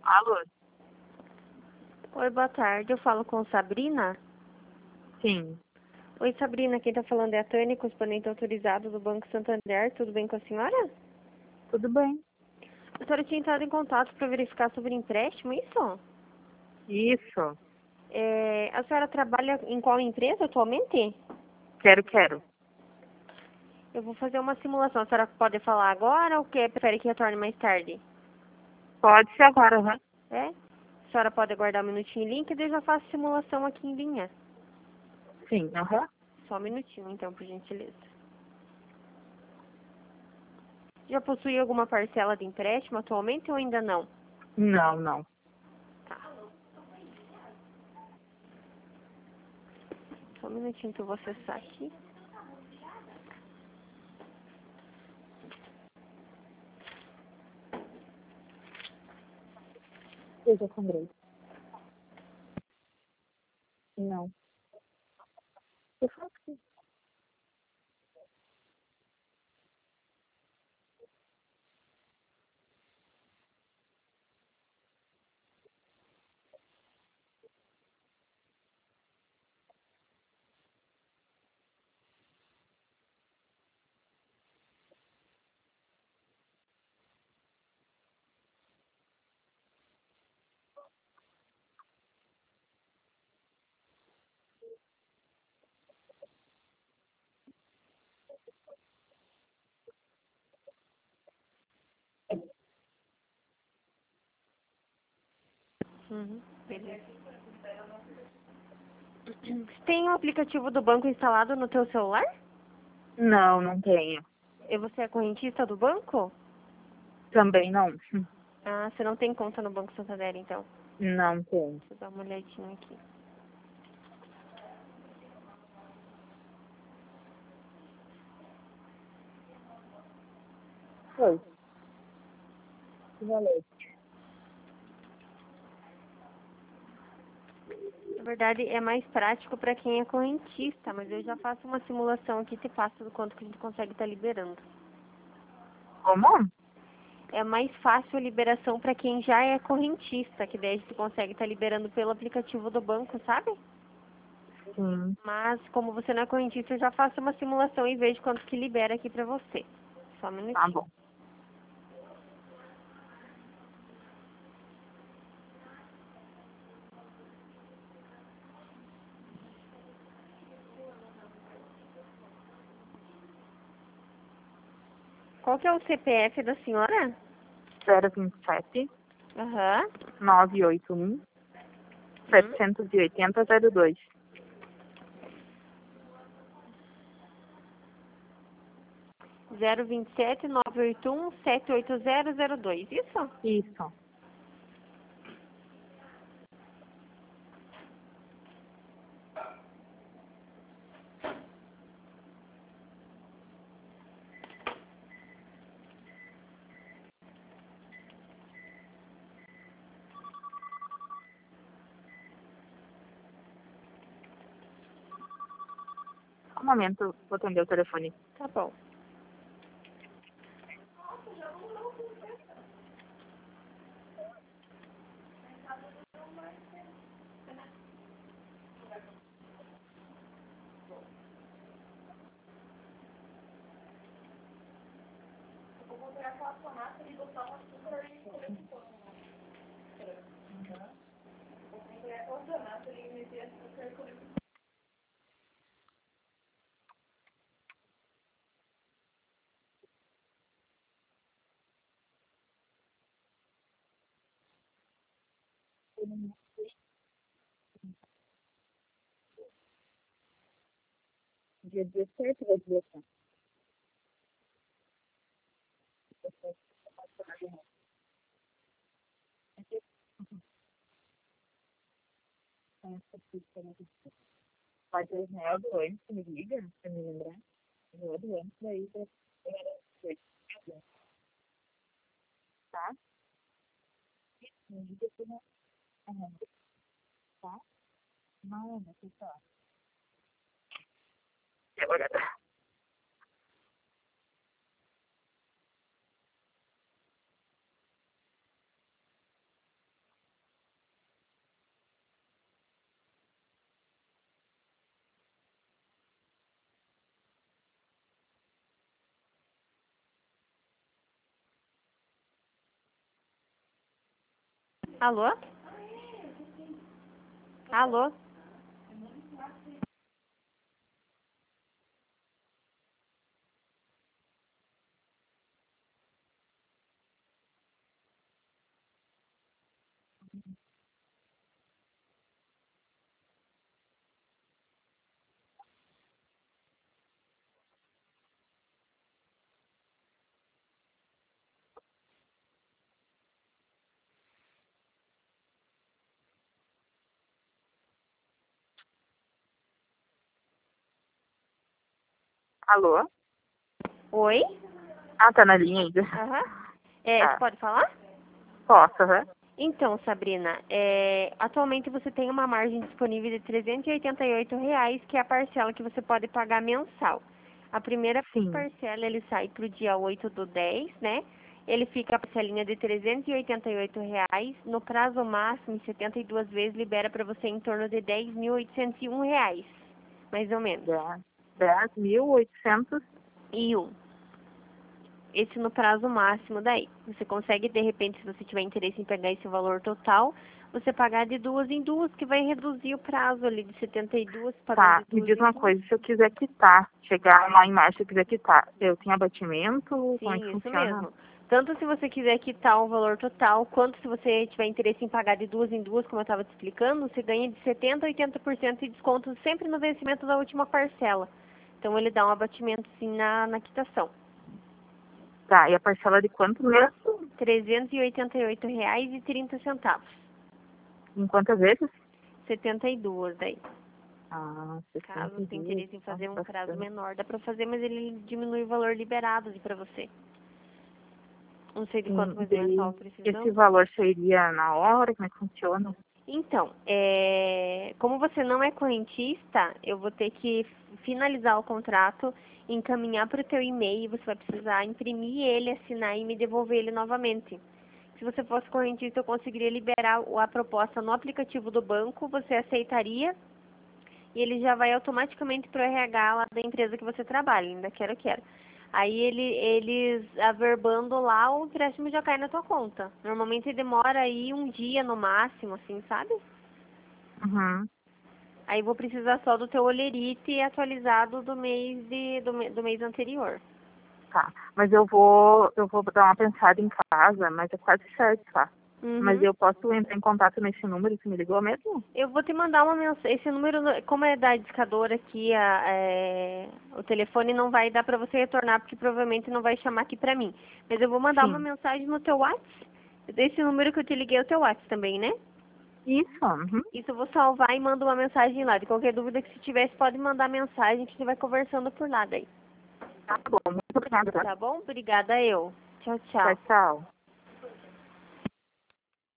Alô? Oi, boa tarde. Eu falo com Sabrina. Sim, Oi, Sabrina. Quem tá falando é a Tânia, correspondente autorizado do Banco Santander. Tudo bem com a senhora? tudo bem. A senhora tinha entrado em contato para verificar sobre empréstimo, isso? Isso. A senhora trabalha em qual empresa atualmente? Quero. Eu vou fazer uma simulação. A senhora pode falar agora ou prefere que retorne mais tarde? Pode ser agora, aham. É? A senhora pode aguardar um minutinho em link e daí eu já faço simulação aqui em linha. Sim, aham. Só um minutinho, então, por gentileza. Já possui alguma parcela de empréstimo atualmente ou ainda não? Não. Tá. Só um minutinho que eu vou acessar aqui. Eu já comprei. Não. Eu faço sim. Beleza. Tem o aplicativo do banco instalado no teu celular? Não tenho. E você é correntista do banco? Também não. Ah, você não tem conta no Banco Santander, então. Não tenho. Deixa eu dar uma olhadinha aqui. Oi. Que valor? Na verdade, é mais prático para quem é correntista, mas eu já faço uma simulação aqui e te passo do quanto que a gente consegue estar liberando. Como? É mais fácil a liberação para quem já é correntista, que daí a gente consegue estar liberando pelo aplicativo do banco, sabe? Sim. Mas como você não é correntista, eu já faço uma simulação e vejo quanto que libera aqui para você. Só um Tá minutinho. bom. Qual que é o CPF da senhora? 027 Aham. 981 780 02. 027-981-78002. Isso? Isso. Um momento, vou atender o telefone. Tá bom. Dia 17 vai dizer assim. Vai ter real do antes, me liga, pra me lembrar. Real do antes, daí pra tá? Me liga que não. Aham, tá? Não, não sei só. Agora tá. Alô? Alô? Alô? Oi? Ah, tá na linha ainda. Aham. Tá. Você pode falar? Posso, aham? Então, Sabrina, atualmente você tem uma margem disponível de R$ 388, que é a parcela que você pode pagar mensal. A primeira Sim. parcela, ele sai para o dia 8/10, né? Ele fica a parcelinha de R$ 388. No prazo máximo, em 72 vezes, libera para você em torno de R$ 10.801, mais ou menos. 10.800. E um. Esse no prazo máximo daí. Você consegue, de repente, se você tiver interesse em pegar esse valor total, você pagar de duas em duas, que vai reduzir o prazo ali de 72, pagando Tá, de me duas diz em uma duas. coisa, se eu quiser quitar, chegar lá em março, se eu quiser quitar, eu tenho abatimento? Como é que Sim, isso funciona? mesmo. Tanto se você quiser quitar o valor total, quanto se você tiver interesse em pagar de duas em duas, como eu estava te explicando, você ganha de 70% a 80% de desconto sempre no vencimento da última parcela. Então ele dá um abatimento sim na quitação. Tá, e a parcela de quanto mesmo? R$ 388,30. Em quantas vezes? 72 daí. Ah, Caso você tenha 62, interesse em tá fazer um prazo bastante. menor, dá pra fazer, mas ele diminui o valor liberado pra você. Não sei de quanto Sim, e mais ou menos estava daí esse precisando. valor seria na hora? Como é que funciona? Então, como você não é correntista, eu vou ter que finalizar o contrato, encaminhar para o teu e-mail, você vai precisar imprimir ele, assinar e me devolver ele novamente. Se você fosse correntista, eu conseguiria liberar a proposta no aplicativo do banco, você aceitaria e ele já vai automaticamente pro RH lá da empresa que você trabalha, ainda quero. Aí eles averbando lá, o empréstimo já cai na tua conta. Normalmente demora aí um dia no máximo, assim, sabe? Uhum. Aí vou precisar só do teu olerite atualizado do mês anterior. Tá, mas eu vou dar uma pensada em casa, mas é quase certo, tá? Mas Uhum. eu posso entrar em contato nesse número que me ligou mesmo? Eu vou te mandar uma mensagem. Esse número, como é da discadora aqui, o telefone não vai dar pra você retornar, porque provavelmente não vai chamar aqui pra mim. Mas eu vou mandar uma Sim. mensagem no teu WhatsApp. Desse número que eu te liguei é o teu WhatsApp também, né? Isso, uhum. Isso eu vou salvar e mando uma mensagem lá. De qualquer dúvida que se tivesse, pode mandar mensagem que a gente vai conversando por lá daí. Tá bom, muito obrigada. Tá bom? Obrigada eu. Tchau, Tchau, tchau. tchau.